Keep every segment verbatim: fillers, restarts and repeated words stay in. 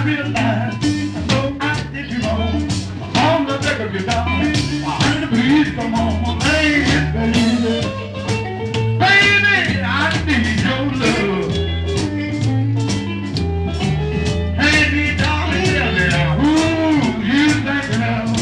I realize I know I did you wrong. On the deck of your darling, I heard the breeze come on, baby, baby. Baby, I need your love. Hey, me, darling, tell me now, who you thinking of?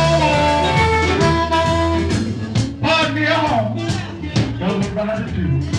Everybody do.